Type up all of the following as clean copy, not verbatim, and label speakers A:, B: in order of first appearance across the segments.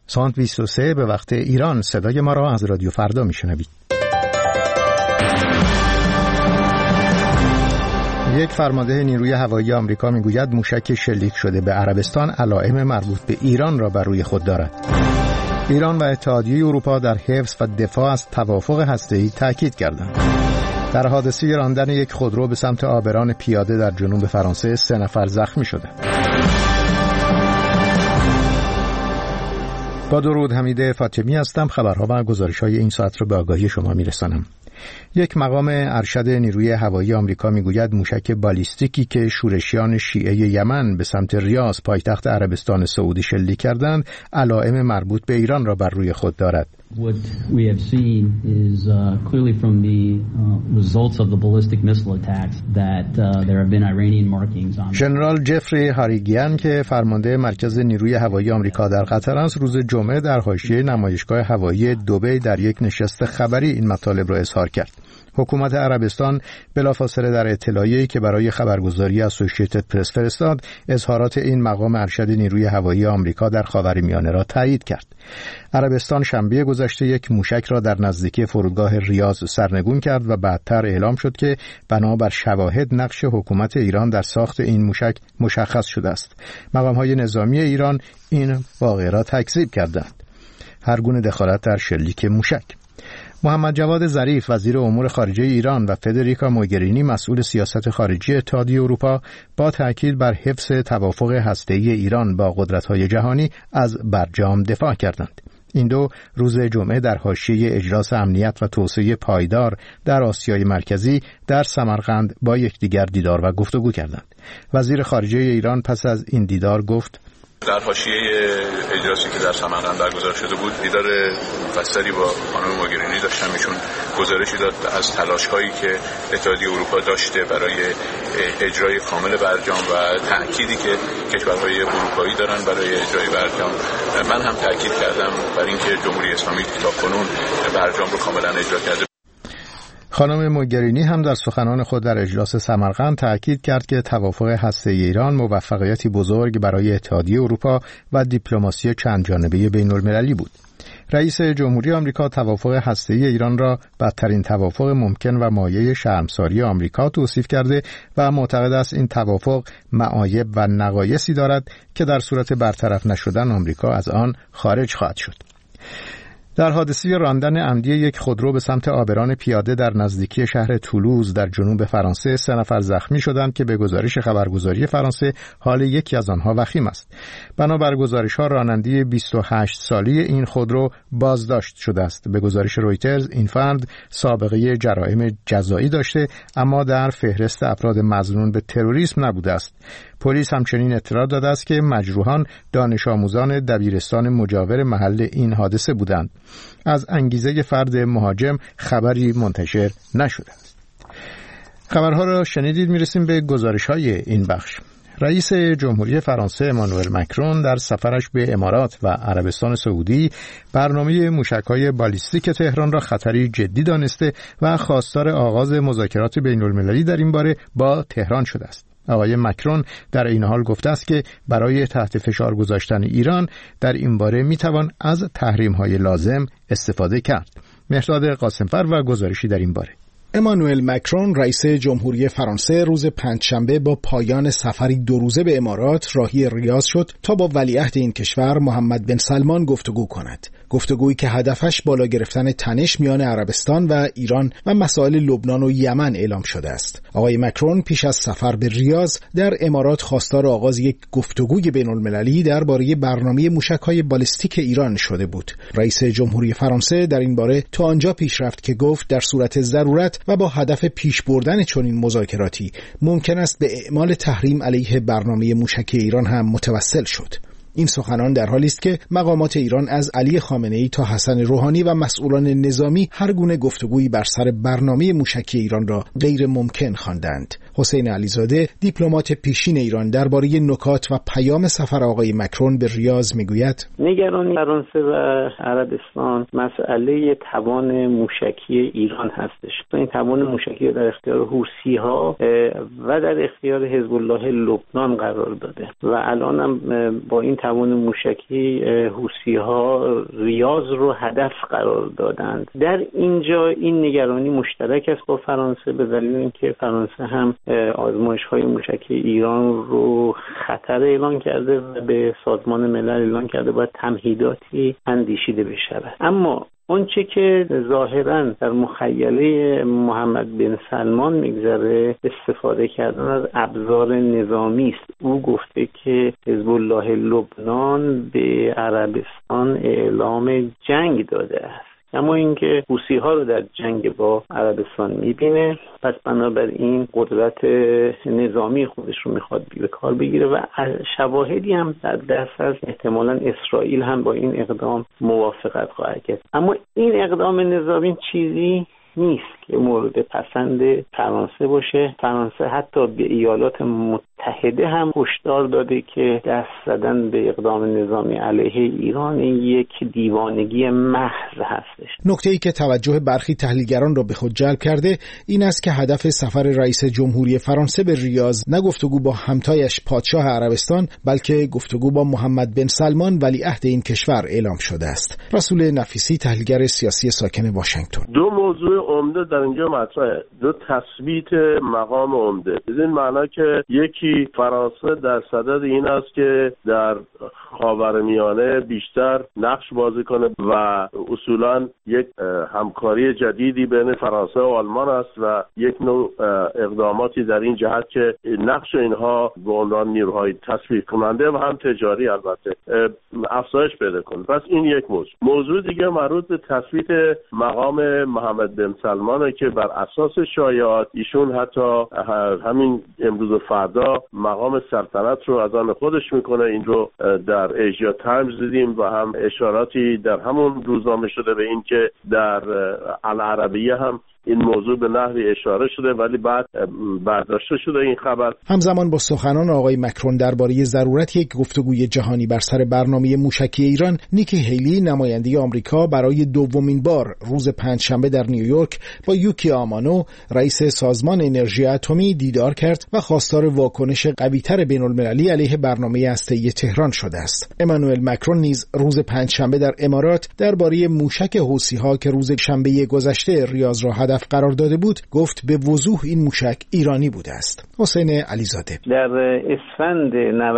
A: ساعت 23 به وقت ایران. صدای ما را از رادیو فردا میشنوید. یک فرمانده نیروی هوایی آمریکا میگوید موشک شلیک شده به عربستان علائم مربوط به ایران را بر روی خود دارد. ایران و اتحادیه اروپا در حفظ و دفاع از توافق هسته‌ای تاکید کردند. در حادثه راندن یک خودرو به سمت آبران پیاده در جنوب فرانسه 3 نفر زخمی شدند. با درود، حمید فاطمی هستم. خبرها و گزارش‌های این ساعت را به آگاهی شما می‌رسانم. یک مقام ارشد نیروی هوایی آمریکا میگوید موشک بالیستیکی که شورشیان شیعه یمن به سمت ریاض پایتخت عربستان سعودی شلیک کردند علائم مربوط به ایران را بر روی خود دارد.
B: What we have seen is clearly from the results of the ballistic missile attacks that there have been Iranian markings on. ژنرال جفری هاریگیان که فرمانده مرکز نیروی هوایی آمریکا در قطر است، روز جمعه در حاشیه نمایشگاه هوایی دبی در یک نشست خبری این مطالب را اظهار کرد. حکومت عربستان بلافاصله در اطلاعیه‌ای که برای خبرگزاری اسوسییتد پرس فرستاد، اظهارات این مقام ارشد نیروی هوایی آمریکا در خاورمیانه را تایید کرد. عربستان شنبه گذشته یک موشک را در نزدیکی فرودگاه ریاض سرنگون کرد و بعدتر اعلام شد که بنابر شواهد نقش حکومت ایران در ساخت این موشک مشخص شده است. مقام‌های نظامی ایران این واقعه را تکذیب کردند. هر گونه دخالت در شلیک موشک. محمد جواد ظریف وزیر امور خارجه ایران و فدریکا موگرینی مسئول سیاست خارجی اتحادیه اروپا با تاکید بر حفظ توافق هسته‌ای ایران با قدرت‌های جهانی از برجام دفاع کردند. این دو روز جمعه در حاشیه اجلاس امنیت و توسعه پایدار در آسیای مرکزی در سمرقند با یکدیگر دیدار و گفتگو کردند. وزیر خارجه ایران پس از این دیدار گفت:
C: در حاشیه اجلاسی که در سمرقند برگزار شده بود دیدار مفصلی با خانم موگرینی داشتم. ایشون گزارشی داد از تلاش‌هایی که اتحادیه اروپا داشته برای اجرای کامل برجام و تأکیدی که کشورهای اروپایی دارن برای اجرای برجام. من هم تأکید کردم بر اینکه جمهوری اسلامی تاکنون برجام رو کاملا اجرا کرده.
A: خانم موگرینی هم در سخنان خود در اجلاس سمرقند تأکید کرد که توافق هسته‌ای ایران موفقیتی بزرگ برای اتحادیه اروپا و دیپلماسی چند جانبه بین‌المللی بود. رئیس جمهوری آمریکا توافق هسته‌ای ایران را بدترین توافق ممکن و مایه شرمساری آمریکا توصیف کرده و معتقد است این توافق معایب و نقایصی دارد که در صورت برطرف نشدن آمریکا از آن خارج خواهد شد. در حادثه راندن عمدی یک خودرو به سمت آبران پیاده در نزدیکی شهر تولوز در جنوب فرانسه 3 نفر زخمی شدند که به گزارش خبرگزاری فرانسه حال یکی از آنها وخیم است. بنابر گزارش‌ها راننده 28 ساله این خودرو بازداشت شده است. به گزارش رویترز این فرد سابقه جرایم جزایی داشته اما در فهرست افراد مظنون به تروریسم نبوده است. پلیس همچنین اطلاع داده است که مجروحان دانش آموزان دبیرستان مجاور محل این حادثه بودند. از انگیزه فرد مهاجم خبری منتشر نشده است. خبرها را شنیدید. میرسیم به گزارش‌های این بخش. رئیس جمهوری فرانسه امانوئل مکرون در سفرش به امارات و عربستان سعودی برنامه موشک‌های بالیستیک تهران را خطری جدی دانسته و خواستار آغاز مذاکرات بین‌المللی در این باره با تهران شده است. آقای مکرون در این حال گفته است که برای تحت فشار گذاشتن ایران در این باره میتوان از تحریم‌های لازم استفاده کرد. مهرداد قاسمفر و گزارشی در این باره.
D: امانوئل مکرون رئیس جمهوری فرانسه روز پنجشنبه با پایان سفری 2 روزه به امارات راهی ریاض شد تا با ولیعهد این کشور محمد بن سلمان گفتگو کند. گفتگویی که هدفش بالا گرفتن تنش میان عربستان و ایران و مسائل لبنان و یمن اعلام شده است. آقای مکرون پیش از سفر به ریاض در امارات خواستار آغاز یک گفتگوی بین‌المللی درباره برنامه موشک‌های بالستیک ایران شده بود. رئیس جمهوری فرانسه در این باره تا آنجا پیش رفت که گفت در صورت ضرورت و با هدف پیش بردن چنین مذاکراتی ممکن است به اعمال تحریم علیه برنامه موشکی ایران هم متوسل شد. این سخنان در حالی است که مقامات ایران از علی خامنه‌ای تا حسن روحانی و مسئولان نظامی هر گونه گفتگویی بر سر برنامه موشکی ایران را غیر ممکن خواندند. حسین علیزاده دیپلمات پیشین ایران درباره نکات و پیام سفر آقای مکرون به ریاض میگوید:
E: نگرانی فرانسه و عربستان مسئله توان موشکی ایران هستش. این توان موشکی در اختیار حوثی‌ها و در اختیار حزب الله لبنان قرار داده و الان هم با این توان موشکی حوثی‌ها ریاض رو هدف قرار دادند. در اینجا این نگرانی مشترک است با فرانسه به دلیل اینکه فرانسه هم آزمایش‌های موشکی ایران رو خطر اعلام کرده و به سازمان ملل اعلام کرده باید تمهیداتی اندیشیده بشود. اما اونچه که ظاهراً در مخیله محمد بن سلمان میگذره استفاده کردن از ابزار نظامی است. او گفته که حزب الله لبنان به عربستان اعلام جنگ داده است، اما اینکه حوثی‌ها رو در جنگ با عربستان میبینه، پس بنابراین قدرت نظامی خودش رو میخواد به کار بگیره و شواهدی هم در دست از احتمالاً اسرائیل هم با این اقدام موافقت خواهد کرد. اما این اقدام نظامی چیزی نیست که مورد پسند فرانسه باشه. فرانسه حتی به ایالات متحده هم هشدار داده که دست زدن به اقدام نظامی علیه ایران یک دیوانگی محض هستش.
D: نکته‌ای که توجه برخی تحلیلگران را به خود جلب کرده این است که هدف سفر رئیس جمهوری فرانسه به ریاض نه گفتگو با همتایش پادشاه عربستان، بلکه گفتگو با محمد بن سلمان ولیعهد این کشور اعلام شده است. رسول نفیسی، تحلیلگر سیاسی ساکن واشنگتن:
F: دو موضوع عمده در اینجا مطرحه، دو تثبیت مقام عمده. بدین معنا که یکی فرانسه در صدد این است که در خاورمیانه بیشتر نقش بازی کنه و اصولاً یک همکاری جدیدی بین فرانسه و آلمان است و یک نوع اقداماتی در این جهت که نقش اینها به عنوان نیروهای تسویق کننده و هم تجاری البته افزایش پیدا کنه. پس این یک موضوع دیگه مربوط به تثبیت مقام محمد بن سلمانه که بر اساس شایعات ایشون حتی همین امروز و فردا مقام سلطنت رو از آن خودش میکنه. این رو در ایژیا تایمز دیدیم و هم اشاراتی در همون روزنامه شده به این که در العربیه هم این موضوع به نحوی اشاره شده ولی بعد برداشته شده این خبر.
D: همزمان با سخنان آقای مکرون درباره ضرورت یک گفتگوی جهانی بر سر برنامه موشکی ایران، نیکی هیلی نماینده آمریکا برای دومین بار روز پنجشنبه در نیویورک با یوکی آمانو رئیس سازمان انرژی اتمی دیدار کرد و خواستار واکنش قوی‌تر بین‌المللی علیه برنامه هسته‌ای تهران شده است. امانوئل مکرون نیز روز پنجشنبه در امارات درباره موشک حوثی‌ها که روز شنبه گذشته ریاض را هدف قرار داده بود گفت به وضوح این موشک ایرانی بوده است. حسین علیزاده:
E: در اسفند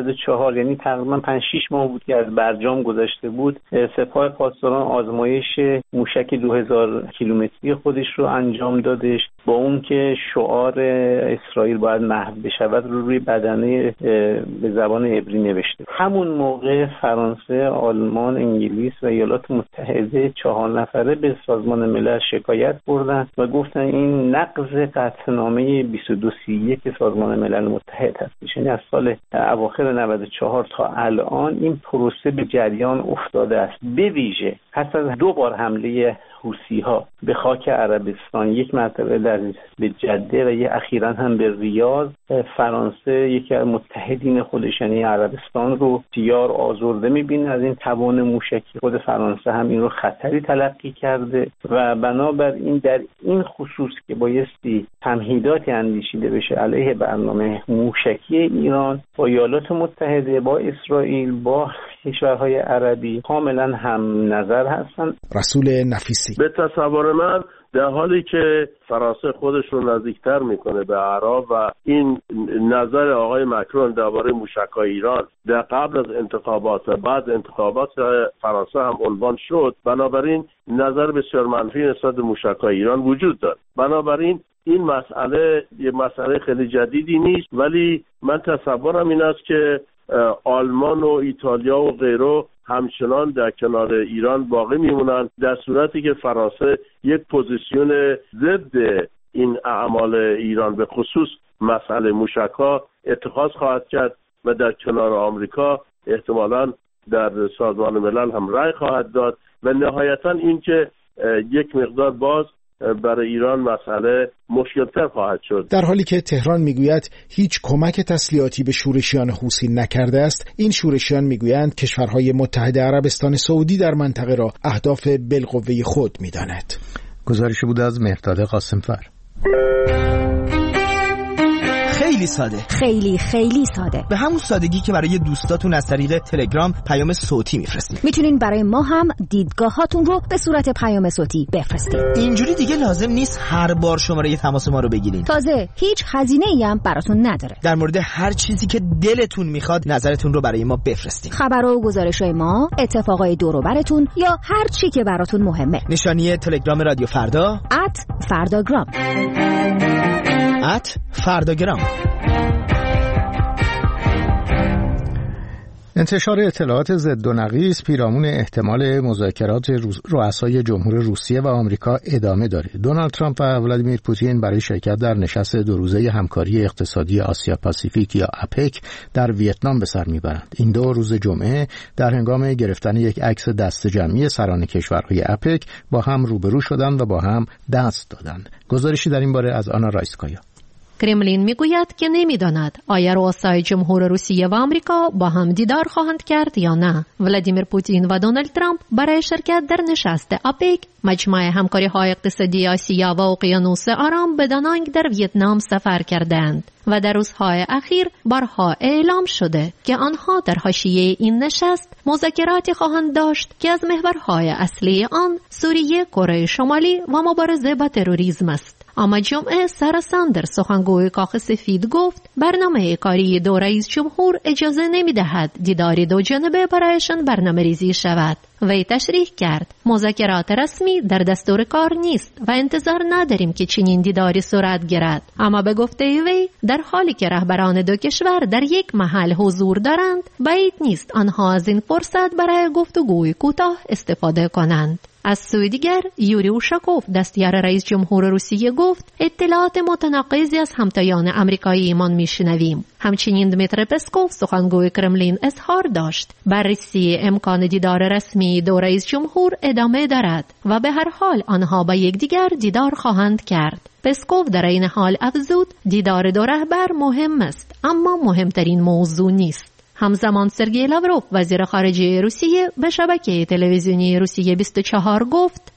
E: 94 یعنی تقریبا 5-6 ماه بود که از برجام گذشته بود، سپاه پاسداران آزمایش موشک 2000 کیلومتری خودش رو انجام دادش با اون که شعار اسرائیل باید محو بشود رو روی بدنه به زبان عبری نوشته. همون موقع فرانسه، آلمان، انگلیس و ایالات متحده 4 نفره به سازمان ملل شکایت بردن و گفتن این نقض قطعنامه 2231 سازمان ملل متحد هست. یعنی از سال اواخر 94 تا الان این پروسه به جریان افتاده است. به ویژه پس از 2 بار حمله حوثی‌ها به خاک عربستان، یک مرتبه به جده و یک اخیراً هم به ریاض، فرانسه یکی از متحدین خودش یعنی عربستان رو بسیار آزرده می‌بینه از این توان موشکی. خود فرانسه هم این رو خطری تلقی کرده و بنابراین در این خصوص که بایستی تمهیداتی اندیشیده بشه علیه برنامه موشکی ایران، با ایالات متحده، با اسرائیل، با کشورهای عربی کاملا هم نظر هستن.
D: رسول نفیسی:
F: به تصور من در حالی که فرانسه خودش رو نزدیکتر میکنه به عرب و این نظر آقای مکرون درباره موشک‌های ایران در قبل از انتخابات و بعد انتخابات فرانسه هم عنوان شد، بنابراین نظر بسیار منفی نسبت به موشک‌های ایران وجود دارد. بنابراین این مسئله یه مسئله خیلی جدیدی نیست، ولی من تصورم این است که آلمان و ایتالیا و غیره همچنان در کنار ایران باقی میمونن در صورتی که فرانسه یک پوزیسیون ضد این اعمال ایران به خصوص مسئله موشک‌ها اتخاذ خواهد کرد و در کنار آمریکا احتمالاً در سازمان ملل هم رأی خواهد داد و نهایتاً این که یک مقدار باز برای ایران مسئله مشکل‌تر خواهد شد.
D: در حالی که تهران میگوید هیچ کمک تسلیحاتی به شورشیان حوثی نکرده است، این شورشیان میگویند کشورهای متحد عربستان سعودی در منطقه را اهداف بالقوه خود می‌داند.
A: گزارشی بود از مهرداد قاسمفر.
G: خیلی ساده.
H: خیلی خیلی ساده.
G: به همون سادگی که برای دوستاتون از طریق تلگرام پیام صوتی میفرستید.
H: میتونین برای ما هم دیدگاهاتون رو به صورت پیام صوتی بفرستید.
G: اینجوری دیگه لازم نیست هر بار شماره تماس ما رو بگیرین.
H: تازه هیچ هزینه‌ای هم براتون نداره.
G: در مورد هر چیزی که دلتون میخواد نظرتون رو برای ما بفرستین.
H: خبر و گزارش‌های ما، اتفاقای دور و براتون یا هر چی که براتون مهمه.
G: نشانی تلگرام رادیو فردا
H: @فرداگرام.
G: @فرداگرام.
A: انتشار اطلاعات ضد و نقیض پیرامون احتمال مذاکرات رؤسای جمهور روسیه و آمریکا ادامه داره. دونالد ترامپ و ولادیمیر پوتین برای شرکت در نشست 2 روزه همکاری اقتصادی آسیا پاسیفیک یا اپک در ویتنام به سر میبرند. این 2 روز جمعه در هنگام گرفتن یک عکس دست جمعی سران کشورهای اپک با هم روبرو شدند و با هم دست دادند. گزارشی در این باره از آنا رایسکایا.
I: کرملین میگوید که نمیداند آیا رؤسای جمهور روسیه و آمریکا با هم دیدار خواهند کرد یا نه. ولادیمیر پوتین و دونالد ترامپ برای شرکت در نشست آپک، مجمع همکاری‌های اقتصادی آسیا و اقیانوس آرام به دانانگ در ویتنام سفر کردند و در روزهای اخیر بارها اعلام شده که آنها در حاشیه این نشست مذاکراتی خواهند داشت که از محورهای اصلی آن سوریه، کره شمالی و مبارزه با تروریسم است. اما جمعه سارا ساندرز، سخنگوی کاخ سفید، گفت برنامه کاری 2 رئیس جمهور اجازه نمی‌دهد دیداری 2 جانبه برایشان برنامه‌ریزی شود. وی تشریح کرد مذاکرات رسمی در دستور کار نیست و انتظار نداریم که چنین دیداری صورت گیرد. اما به گفته وی در حالی که رهبران 2 کشور در یک محل حضور دارند، بعید نیست آنها از این فرصت برای گفتگوی کوتاه استفاده کنند. از سوی دیگر یوری اوشاکوف، دستیار رئیس جمهور روسیه، گفت اطلاعات متناقضی از همتایان آمریکایی ایمان میشنویم. همچنین دمیتری پسکوف، سخنگوی کرملین، اظهار داشت بررسی امکان دیدار رسمی 2 رئیس جمهور ادامه دارد و به هر حال آنها با یکدیگر دیدار خواهند کرد. پسکوف در این حال افزود دیدار 2 رهبر مهم است، اما مهمترین موضوع نیست. همزمان سرگئی لاوروف، وزیر خارجه روسیه، به شبکه تلویزیونی روسیه 24 گفت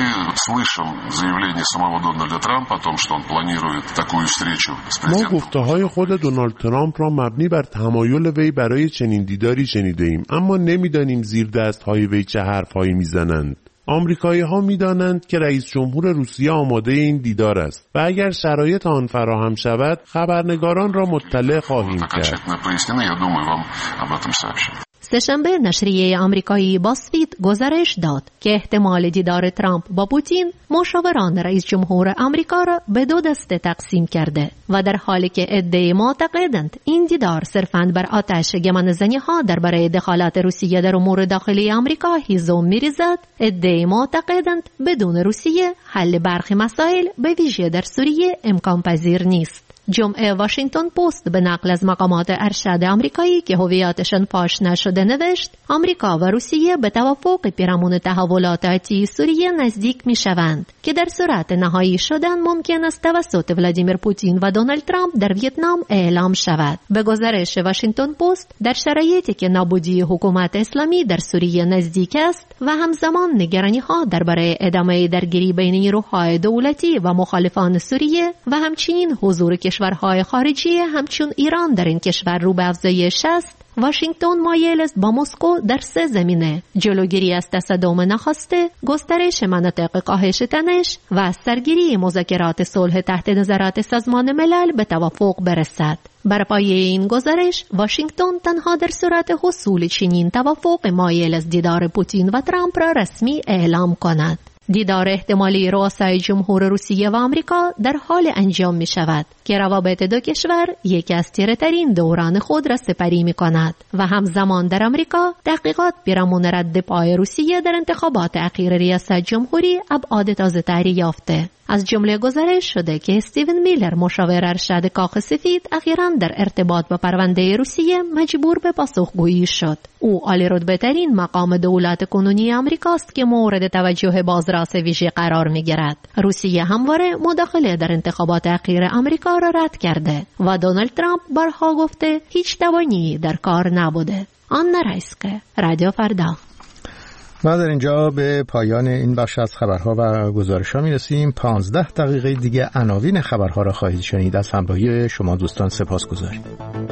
J: ما گفته‌های خود دونالد ترامپ را مبنی بر تمایل وی برای چنین دیداری شنیده ایم، اما نمی‌دانیم زیر دست‌های وی چه حرف‌هایی می‌زنند. آمریکایی‌ها می‌دانند که رئیس جمهور روسیه آماده این دیدار است و اگر شرایط آن فراهم شود خبرنگاران را مطلع خواهیم کرد.
I: سه‌شنبه نشریه آمریکایی بازفید گزارش داد که احتمال دیدار ترامپ با پوتین مشاوران رئیس جمهور آمریکا را به 2 دسته تقسیم کرده و در حالی که عده‌ای معتقدند این دیدار صرفاً بر آتش گمانه‌زنی‌ها درباره دخالت روسیه در امور داخلی آمریکا هیزم می‌ریزد، عده‌ای معتقدند بدون روسیه حل برخی مسائل به ویژه در سوریه امکان پذیر نیست. جمعه واشنگتن پست به نقل از مقامات ارشد آمریکایی که هویتشان فاش نشده نوشت آمریکا و روسیه به توافق پیرامون تحولات آتی سوریه نزدیک می‌شوند که در صورت نهایی شدن ممکن است توسط ولادیمیر پوتین و دونالد ترامپ در ویتنام اعلام شود. به گزارش واشنگتن پست در شرایطی که نابودی حکومت اسلامی در سوریه نزدیک است و همزمان نگرانی‌ها درباره ادامه درگیری بین نیروهای دولتی و مخالفان سوریه و همچنین حضور کشورهای خارجی همچون ایران در این کشور رو به افزایش است، واشنگتن مایل است با مسکو در 3 زمینه: جلوگیری از تصادم ناخواسته، گسترش مناطق کاهش تنش و از سرگیری مذاکرات صلح تحت نظارت سازمان ملل به توافق برسد. بر پایه این گزارش، واشنگتن تنها در صورت حصول چنین توافق مایل است دیدار پوتین و ترامپ را رسمی اعلام کند. دیدار احتمالی رؤسای جمهور روسیه و آمریکا در حال انجام می شود که روابط 2 کشور یکی از تیره‌ترین دوران خود را سپری می کند و همزمان در آمریکا تحقیقات پیرامون رد پای روسیه در انتخابات اخیر ریاست جمهوری ابعاد تازه‌تری یافته. از جمله گزارش شده که استیون میلر، مشاور ارشد کاخ سفید، اخیراً در ارتباط با پرونده روسیه مجبور به پاسخگویی شد. او عالی رتبه ترین مقام دولت کنونی آمریکاست که مورد توجه بازرس ویژه قرار می‌گیرد. روسیه همواره مداخله در انتخابات اخیر آمریکا را رد کرده و دونالد ترامپ بارها گفته هیچ توانی در کار نبوده. آنا رایسکایا، رادیو فردا.
A: و در اینجا به پایان این بخش از خبرها و گزارش‌ها می‌رسیم. 15 دقیقه دیگه عناوین خبرها را خواهید شنید. از همراهی شما دوستان سپاسگزاریم.